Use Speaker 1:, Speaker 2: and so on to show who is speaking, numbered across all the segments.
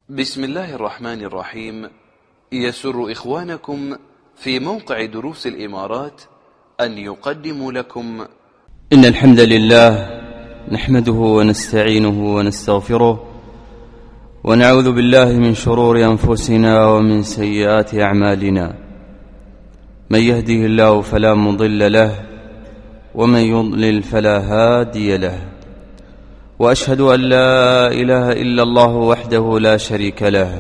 Speaker 1: بسم الله الرحمن الرحيم. يسر إخوانكم في موقع دروس الإمارات أن يقدموا لكم
Speaker 2: إن الحمد لله نحمده ونستعينه ونستغفره ونعوذ بالله من شرور أنفسنا ومن سيئات أعمالنا. من يهده الله فلا مضل له ومن يضلل فلا هادي له، وأشهد أن لا إله إلا الله وحده لا شريك له،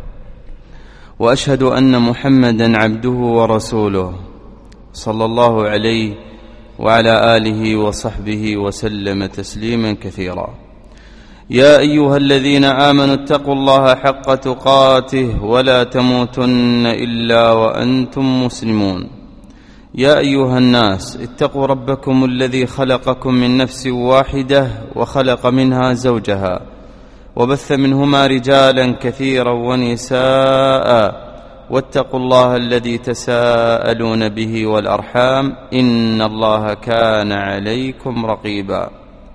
Speaker 2: وأشهد أن محمدا عبده ورسوله صلى الله عليه وعلى آله وصحبه وسلم تسليما كثيرا. يا أيها الذين آمنوا اتقوا الله حق تقاته ولا تموتن إلا وأنتم مسلمون. يا أيها الناس اتقوا ربكم الذي خلقكم من نفس واحدة وخلق منها زوجها وبث منهما رجالا كثيرا ونساء، واتقوا الله الذي تساءلون به والأرحام إن الله كان عليكم رقيبا.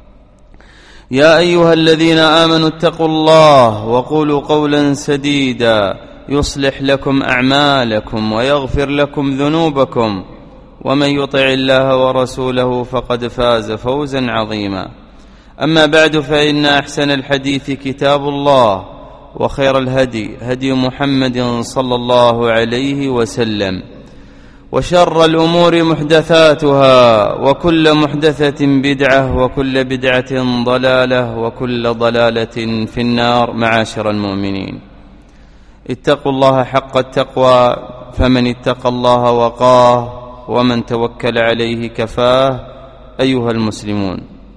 Speaker 2: يا أيها الذين آمنوا اتقوا الله وقولوا قولا سديدا يصلح لكم أعمالكم ويغفر لكم ذنوبكم، ومن يطع الله ورسوله فقد فاز فوزا عظيما. أما بعد، فإن أحسن الحديث كتاب الله، وخير الهدي هدي محمد صلى الله عليه وسلم، وشر الأمور محدثاتها، وكل محدثة بدعة، وكل بدعة ضلالة، وكل ضلالة في النار. معاشر المؤمنين، اتقوا الله حق التقوى، فمن اتقى الله وقاه، ومن توكل عليه كفاه. أيها المسلمون،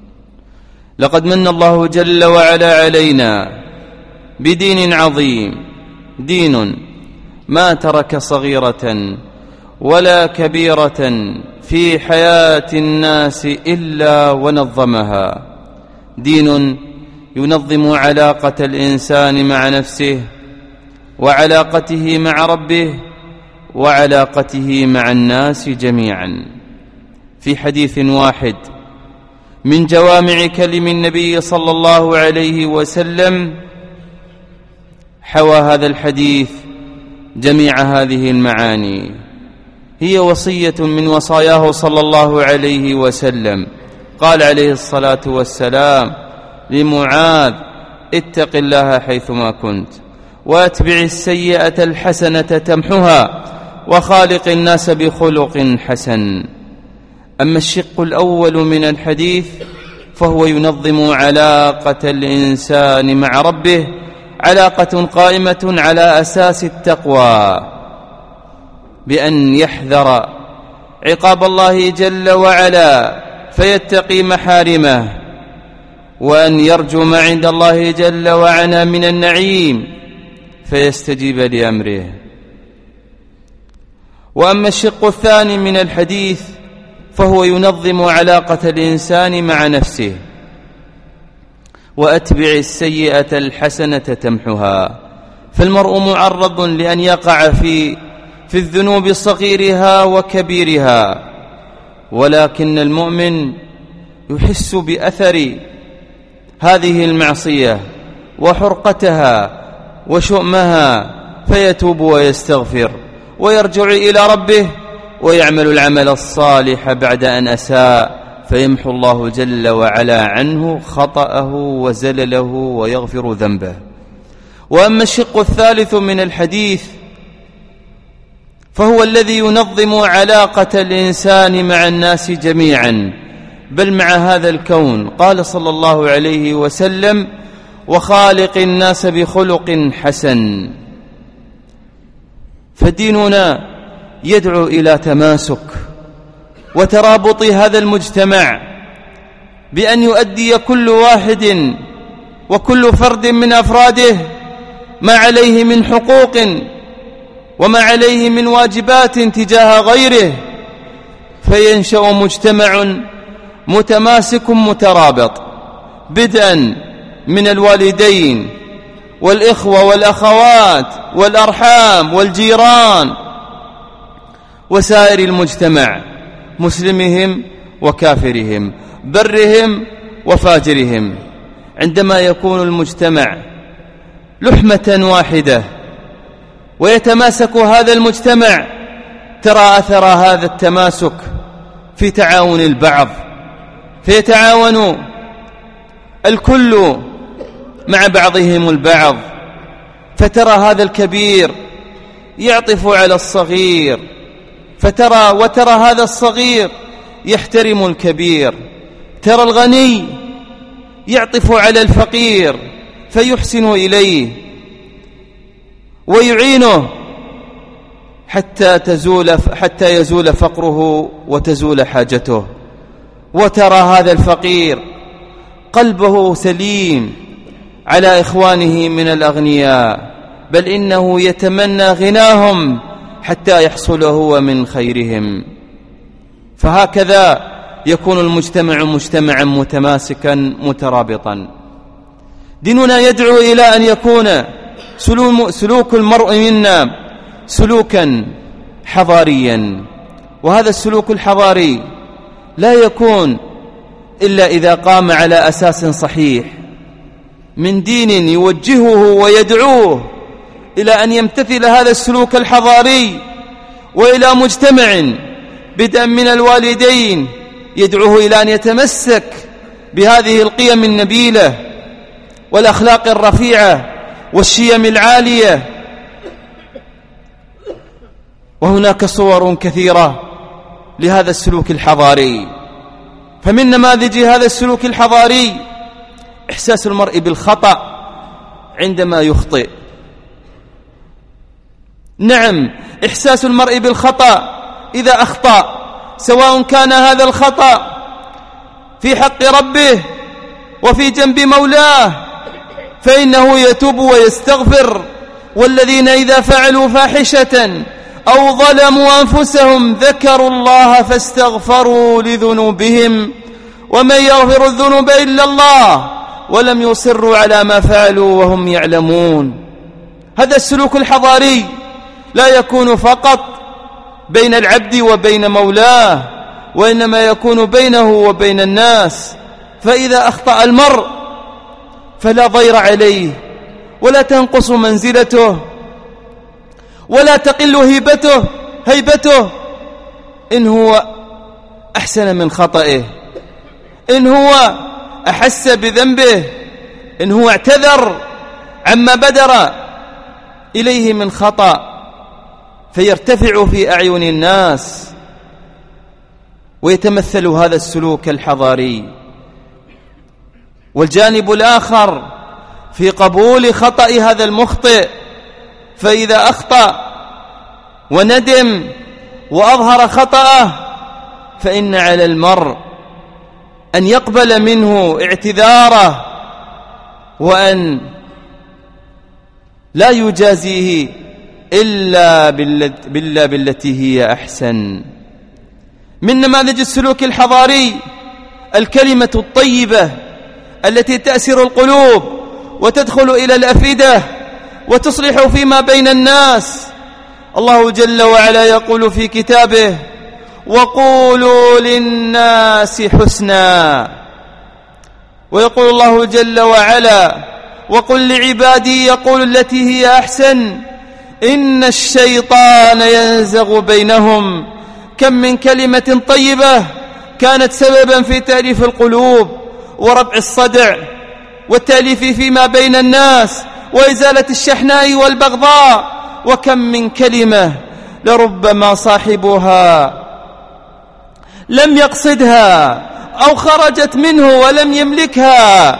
Speaker 2: لقد من الله جل وعلا علينا بدين عظيم، دين ما ترك صغيرة ولا كبيرة في حياة الناس إلا ونظمها، دين ينظم علاقة الإنسان مع نفسه، وعلاقته مع ربه، وعلاقته مع الناس جميعا. في حديث واحد من جوامع كلم النبي صلى الله عليه وسلم حوى هذا الحديث جميع هذه المعاني، هي وصية من وصاياه صلى الله عليه وسلم. قال عليه الصلاة والسلام لمعاذ: اتق الله حيثما كنت، واتبع السيئة الحسنة تمحها، وخالق الناس بخلق حسن. أما الشق الأول من الحديث فهو ينظم علاقة الإنسان مع ربه، علاقة قائمة على أساس التقوى، بأن يحذر عقاب الله جل وعلا فيتقي محارمه، وأن يرجو ما عند الله جل وعلا من النعيم فيستجيب لأمره. وأما الشق الثاني من الحديث فهو ينظم علاقة الإنسان مع نفسه، وأتبع السيئة الحسنة تمحها. فالمرء معرض لأن يقع في الذنوب صغيرها وكبيرها، ولكن المؤمن يحس بأثر هذه المعصية وحرقتها وشؤمها، فيتوب ويستغفر ويرجع إلى ربه ويعمل العمل الصالح بعد أن أساء، فيمحو الله جل وعلا عنه خطأه وزلله ويغفر ذنبه. وأما الشق الثالث من الحديث فهو الذي ينظم علاقة الإنسان مع الناس جميعا، بل مع هذا الكون. قال صلى الله عليه وسلم: وخالق الناس بخلق حسن. فديننا يدعو إلى تماسك وترابط هذا المجتمع، بأن يؤدي كل واحد وكل فرد من أفراده ما عليه من حقوق وما عليه من واجبات تجاه غيره، فينشأ مجتمع متماسك مترابط، بدءا من الوالدين والإخوة والأخوات والأرحام والجيران وسائر المجتمع، مسلمهم وكافرهم، برهم وفاجرهم. عندما يكون المجتمع لحمة واحدة ويتماسك هذا المجتمع، ترى أثر هذا التماسك في تعاون البعض، فيتعاون الكل مع بعضهم البعض، فترى هذا الكبير يعطف على الصغير، وترى هذا الصغير يحترم الكبير، ترى الغني يعطف على الفقير فيحسن إليه ويعينه حتى يزول فقره وتزول حاجته. وترى هذا الفقير قلبه سليم على إخوانه من الأغنياء، بل إنه يتمنى غناهم حتى يحصل هو من خيرهم. فهكذا يكون المجتمع مجتمعا متماسكا مترابطا. ديننا يدعو إلى أن يكون سلوك المرء منا سلوكا حضاريا، وهذا السلوك الحضاري لا يكون إلا إذا قام على أساس صحيح من دين يوجهه ويدعوه إلى أن يمتثل هذا السلوك الحضاري، وإلى مجتمع بدءا من الوالدين يدعوه إلى أن يتمسك بهذه القيم النبيلة والأخلاق الرفيعة والشيم العالية. وهناك صور كثيرة لهذا السلوك الحضاري، فمن نماذج هذا السلوك الحضاري إحساس المرء بالخطأ عندما يخطئ. نعم، إحساس المرء بالخطأ إذا أخطأ، سواء كان هذا الخطأ في حق ربه وفي جنب مولاه، فإنه يتوب ويستغفر. والذين إذا فعلوا فاحشة أو ظلموا أنفسهم ذكروا الله فاستغفروا لذنوبهم ومن يغفر الذنوب إلا الله ولم يصروا على ما فعلوا وهم يعلمون. هذا السلوك الحضاري لا يكون فقط بين العبد وبين مولاه، وإنما يكون بينه وبين الناس. فإذا أخطأ المرء فلا ضير عليه، ولا تنقص منزلته، ولا تقل هيبته إن هو أحسن من خطئه، إن هو أحس بذنبه، إن هو اعتذر عما بدر إليه من خطأ، فيرتفع في أعين الناس ويتمثل هذا السلوك الحضاري. والجانب الآخر في قبول خطأ هذا المخطئ، فإذا أخطأ وندم وأظهر خطأه فإن على المرء أن يقبل منه اعتذاره، وأن لا يجازيه إلا بالتي هي أحسن. من نماذج السلوك الحضاري الكلمة الطيبة التي تأسر القلوب وتدخل إلى الأفئدة وتصلح فيما بين الناس. الله جل وعلا يقول في كتابه: وقولوا للناس حسنا. ويقول الله جل وعلا: وقل لعبادي يقول التي هي أحسن إن الشيطان ينزغ بينهم. كم من كلمة طيبة كانت سببا في تأليف القلوب وربع الصدع والتأليف فيما بين الناس وإزالة الشحناء والبغضاء. وكم من كلمة لربما صاحبها لم يقصدها أو خرجت منه ولم يملكها،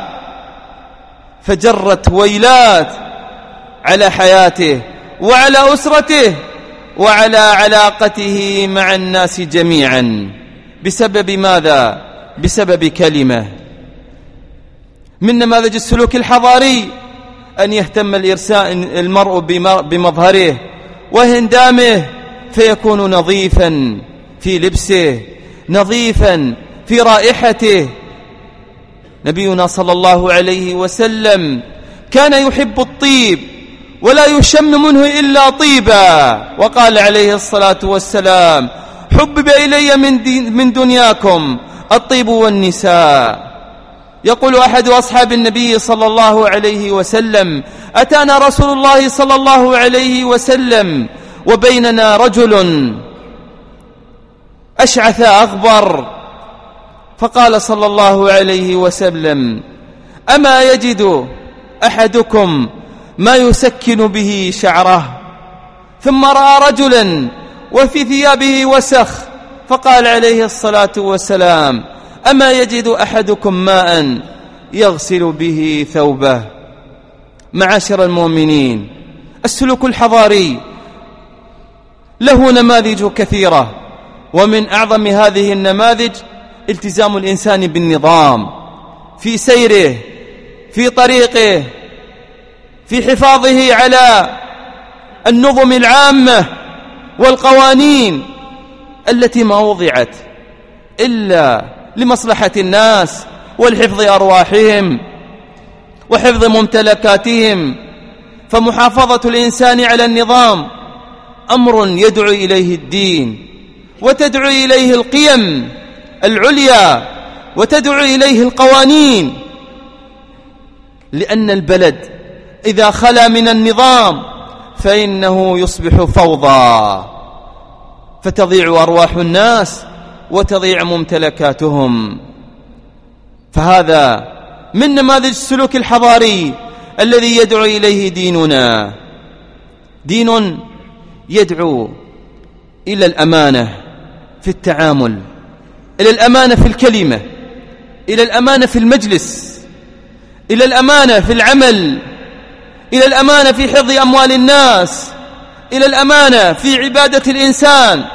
Speaker 2: فجرت ويلات على حياته وعلى أسرته وعلى علاقته مع الناس جميعا. بسبب ماذا؟ بسبب كلمة. من نماذج السلوك الحضاري أن يهتم المرء بمظهره وهندامه، فيكون نظيفا في لبسه، نظيفا في رائحته. نبينا صلى الله عليه وسلم كان يحب الطيب ولا يشم منه إلا طيبا، وقال عليه الصلاة والسلام: حبب إلي من دنياكم الطيب والنساء. يقول أحد أصحاب النبي صلى الله عليه وسلم: أتانا رسول الله صلى الله عليه وسلم وبيننا رجل أشعث أغبر، فقال صلى الله عليه وسلم: أما يجد أحدكم ما يسكن به شعره؟ ثم رأى رجلا وفي ثيابه وسخ، فقال عليه الصلاة والسلام: أما يجد أحدكم ماء يغسل به ثوبه؟ معاشر المؤمنين، السلوك الحضاري له نماذج كثيرة، ومن أعظم هذه النماذج التزام الإنسان بالنظام في سيره، في طريقه، في حفاظه على النظم العامة والقوانين التي ما وضعت إلا لمصلحة الناس والحفظ أرواحهم وحفظ ممتلكاتهم. فمحافظة الإنسان على النظام أمر يدعو إليه الدين، وتدعو إليه القيم العليا، وتدعو إليه القوانين، لأن البلد إذا خلا من النظام فإنه يصبح فوضى، فتضيع أرواح الناس وتضيع ممتلكاتهم. فهذا من نماذج السلوك الحضاري الذي يدعو إليه ديننا. دين يدعو إلى الأمانة في التعامل، إلى الأمانة في الكلمة، إلى الأمانة في المجلس، إلى الأمانة في العمل، إلى الأمانة في حفظ أموال الناس، إلى الأمانة في عبادة الإنسان.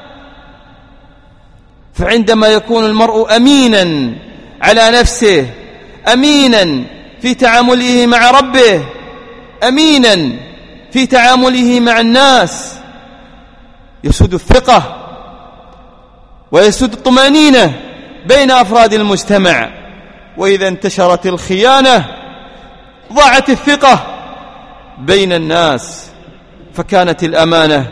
Speaker 2: فعندما يكون المرء أمينا على نفسه، أمينا في تعامله مع ربه، أمينا في تعامله مع الناس، يسود الثقة ويسود الطمأنينة بين أفراد المجتمع. وإذا انتشرت الخيانة ضاعت الثقة بين الناس. فكانت الأمانة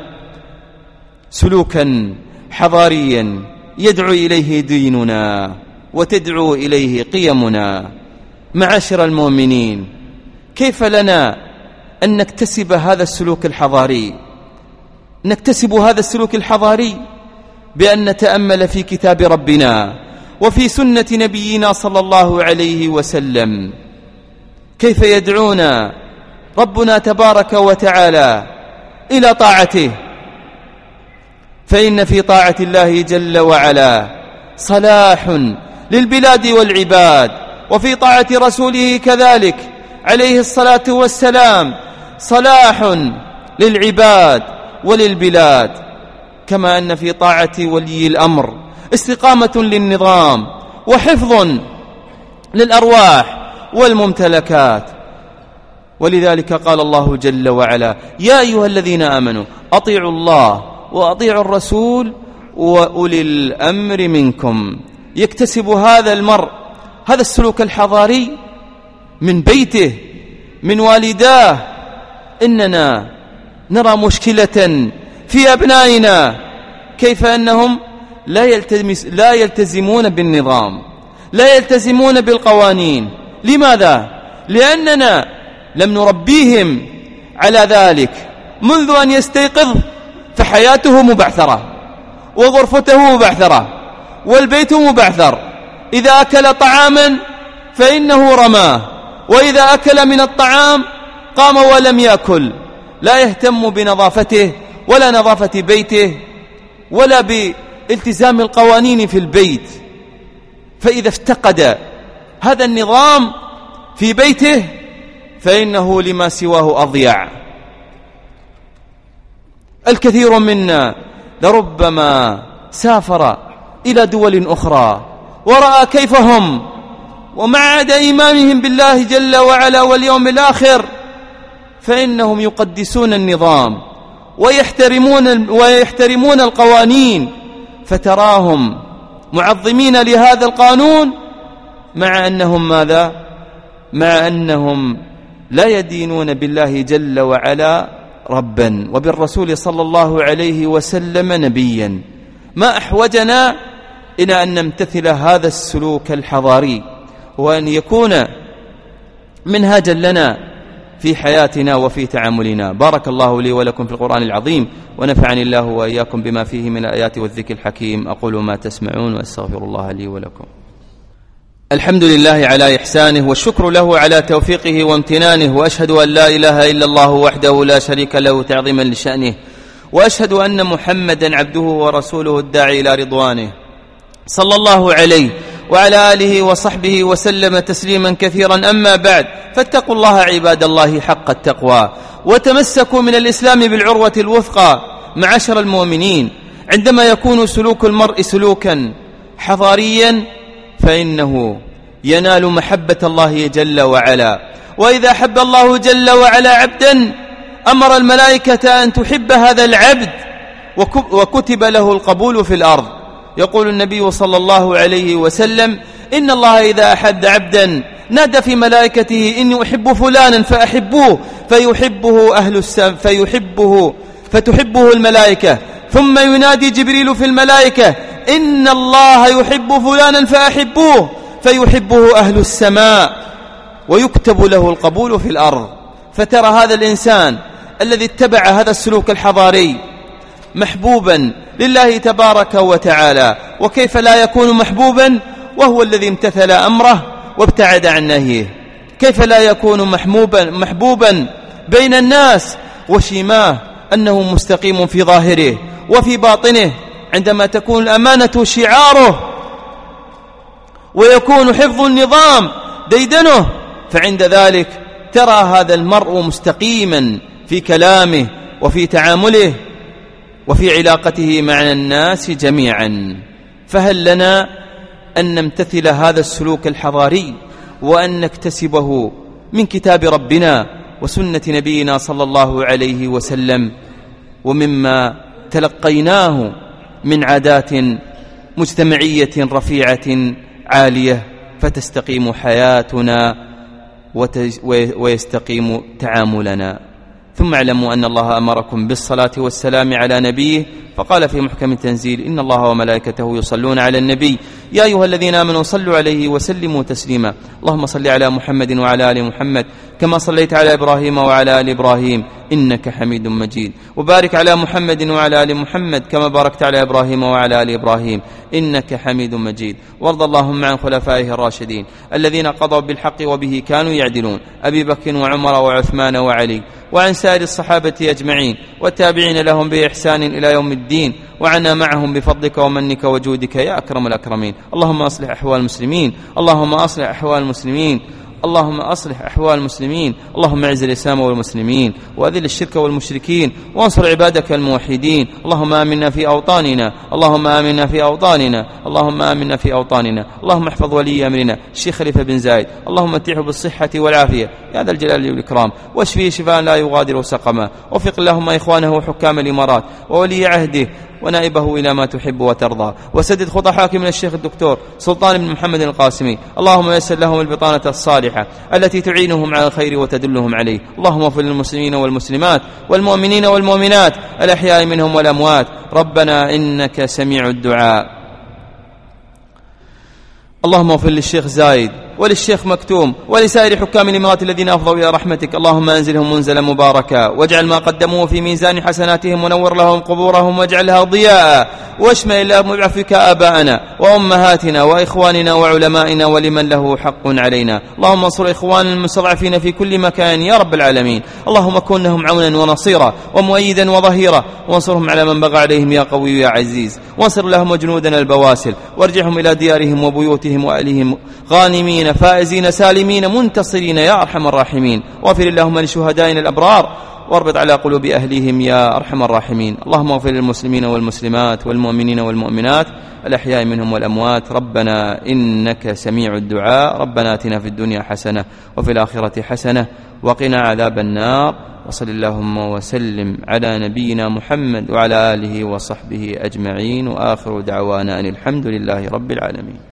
Speaker 2: سلوكا حضاريا يدعو إليه ديننا وتدعو إليه قيمنا. معاشر المؤمنين، كيف لنا أن نكتسب هذا السلوك الحضاري؟ نكتسب هذا السلوك الحضاري بأن نتأمل في كتاب ربنا وفي سنة نبينا صلى الله عليه وسلم، كيف يدعونا ربنا تبارك وتعالى إلى طاعته. فإن في طاعة الله جل وعلا صلاح للبلاد والعباد، وفي طاعة رسوله كذلك عليه الصلاة والسلام صلاح للعباد وللبلاد. كما أن في طاعة ولي الأمر استقامة للنظام وحفظ للأرواح والممتلكات. ولذلك قال الله جل وعلا: يا أيها الذين آمنوا أطيعوا الله وأطيعوا الرسول وأولي الأمر منكم. يكتسب هذا المرء هذا السلوك الحضاري من بيته، من والداه. إننا نرى مشكلة في أبنائنا، كيف أنهم لا يلتزمون بالنظام، لا يلتزمون بالقوانين. لماذا؟ لأننا لم نربيهم على ذلك منذ أن يستيقظ، فحياته مبعثرة، وغرفته مبعثرة، والبيت مبعثر. إذا أكل طعاما فإنه رماه، وإذا أكل من الطعام قام ولم يأكل، لا يهتم بنظافته ولا نظافة بيته ولا بالتزام القوانين في البيت. فإذا افتقد هذا النظام في بيته فإنه لما سواه أضيع. الكثير منا لربما سافر إلى دول أخرى ورأى كيف هم، ومع عدم إيمانهم بالله جل وعلا واليوم الآخر، فإنهم يقدسون النظام ويحترمون القوانين، فتراهم معظمين لهذا القانون، مع أنهم ماذا؟ مع أنهم لا يدينون بالله جل وعلا ربا، وبالرسول صلى الله عليه وسلم نبيا. ما أحوجنا إلى أن نمتثل هذا السلوك الحضاري، وأن يكون منهاجا لنا في حياتنا وفي تعاملنا. بارك الله لي ولكم في القرآن العظيم، ونفعني الله وإياكم بما فيه من الآيات والذكر الحكيم. أقول ما تسمعون وأستغفر الله لي ولكم. الحمد لله على إحسانه، والشكر له على توفيقه وامتنانه، وأشهد أن لا إله إلا الله وحده لا شريك له تعظيما لشأنه، وأشهد أن محمدا عبده ورسوله الداعي إلى رضوانه، صلى الله عليه وعلى آله وصحبه وسلم تسليما كثيرا. أما بعد، فاتقوا الله عباد الله حق التقوى، وتمسكوا من الإسلام بالعروة الوثقى معشر المؤمنين. عندما يكون سلوك المرء سلوكا حضاريا فإنه ينال محبة الله جل وعلا، وإذا أحب الله جل وعلا عبدا أمر الملائكة أن تحب هذا العبد، وكتب له القبول في الأرض. يقول النبي صلى الله عليه وسلم: إن الله إذا أحب عبدا نادى في ملائكته: إني أحب فلانا فأحبوه، فتحبه الملائكة. ثم ينادي جبريل في الملائكة: إن الله يحب فلانا فأحبوه، فيحبه أهل السماء، ويكتب له القبول في الأرض. فترى هذا الإنسان الذي اتبع هذا السلوك الحضاري محبوبا لله تبارك وتعالى، وكيف لا يكون محبوبا وهو الذي امتثل أمره وابتعد عن نهيه؟ كيف لا يكون محبوبا بين الناس وشيماه أنه مستقيم في ظاهره وفي باطنه، عندما تكون الأمانة شعاره ويكون حفظ النظام ديدنه؟ فعند ذلك ترى هذا المرء مستقيما في كلامه وفي تعامله وفي علاقته مع الناس جميعا. فهل لنا أن نمتثل هذا السلوك الحضاري وأن نكتسبه من كتاب ربنا وسنة نبينا صلى الله عليه وسلم، ومما تلقيناه من عادات مجتمعية رفيعة عالية، فتستقيم حياتنا ويستقيم تعاملنا. ثم اعلموا أن الله أمركم بالصلاة والسلام على نبيه، فقال في محكم التنزيل: إن الله وملائكته يصلون على النبي يا أيها الذين آمنوا صلوا عليه وسلموا تسليما. اللهم صل على محمد وعلى آل محمد كما صليت على إبراهيم وعلى آل إبراهيم إنك حميد مجيد، وبارك على محمد وعلى آل محمد كما باركت على إبراهيم وعلى آل إبراهيم إنك حميد مجيد. وارض اللهم عن خلفائه الراشدين الذين قضوا بالحق وبه كانوا يعدلون، أبي بكر وعمر وعثمان وعلي، وعن سائر الصحابة أجمعين والتابعين لهم بإحسان إلى يوم الدين، وعنا معهم بفضلك ومنك وجودك يا أكرم الأكرمين. اللهم أصلح أحوال المسلمين، اللهم أصلح أحوال المسلمين، اللهم أصلح أحوال المسلمين. اللهم اعز الإسلام والمسلمين، وأذل الشرك والمشركين، وانصر عبادك الموحدين. اللهم آمنا في أوطاننا، اللهم آمنا في أوطاننا، اللهم آمنا في أوطاننا. اللهم احفظ ولي أمرنا الشيخ خليفة بن زايد، اللهم متعه بالصحة والعافية يا ذا الجلال والإكرام، واشفيه شفاء لا يغادر سقما. وفق اللهم إخوانه وحكام الإمارات وولي عهده ونائبه إلى ما تحب وترضى، وسدد خطى حاكمنا الشيخ الدكتور سلطان بن محمد القاسمي. اللهم يسر لهم البطانة الصالحة التي تعينهم على الخير وتدلهم عليه. اللهم اغفر للمسلمين والمسلمات والمؤمنين والمؤمنات الأحياء منهم والأموات. ربنا إنك سميع الدعاء. اللهم اغفر للشيخ زايد وللشيخ مكتوم ولسائر حكام الإمارات الذين أفضوا إلى رحمتك. اللهم أنزلهم منزلا مباركا، واجعل ما قدموه في ميزان حسناتهم، ونور لهم قبورهم واجعلها ضياء، واشمل لهم بعفوك آباءنا وأمهاتنا وإخواننا وعلمائنا ولمن له حق علينا. اللهم انصر إخواننا المستضعفين في كل مكان يا رب العالمين. اللهم كن لهم عونا ونصيرا ومؤيدا وظهيرا، وانصرهم على من بغى عليهم يا قوي يا عزيز. وانصر لهم جنودنا البواسل، وارجعهم إلى ديارهم وبيوتهم وأهلهم غانمين فائزين سالمين منتصرين يا أرحم الراحمين. واغفر اللهم لشهدائنا الأبرار، واربط على قلوب أهليهم يا أرحم الراحمين. اللهم اغفر للمسلمين والمسلمات والمؤمنين والمؤمنات الأحياء منهم والأموات. ربنا إنك سميع الدعاء. ربنا آتنا في الدنيا حسنة وفي الآخرة حسنة وقنا عذاب النار. وصل اللهم وسلم على نبينا محمد وعلى آله وصحبه أجمعين، وآخر دعوانا أن الحمد لله رب العالمين.